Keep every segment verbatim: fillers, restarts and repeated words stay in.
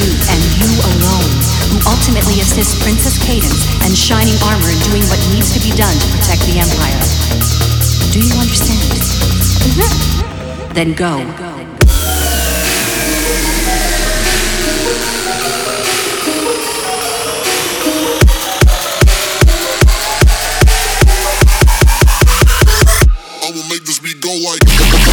you and you alone, who ultimately assists Princess Cadence and Shining Armor in doing what needs to be done to protect the Empire. Do you understand? Mm-hmm. Then go. I'ma make this beat go like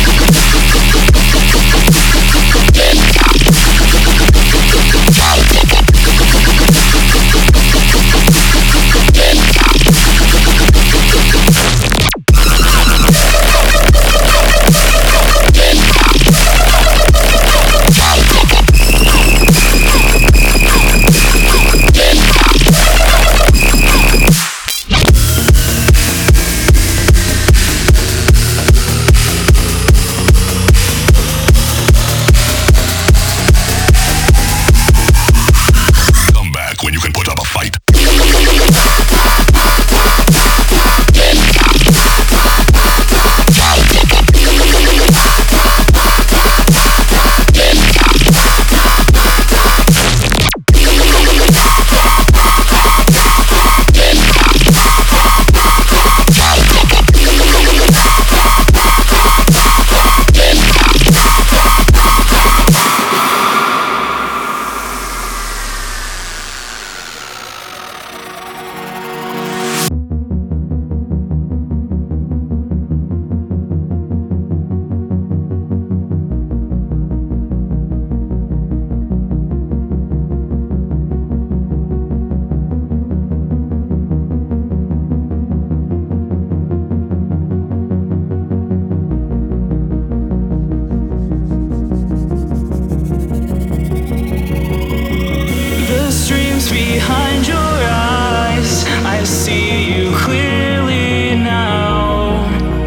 behind your eyes, I see you clearly now.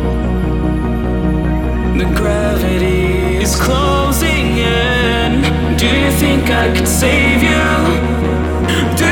The gravity is closing in. Do you think I could save you? Do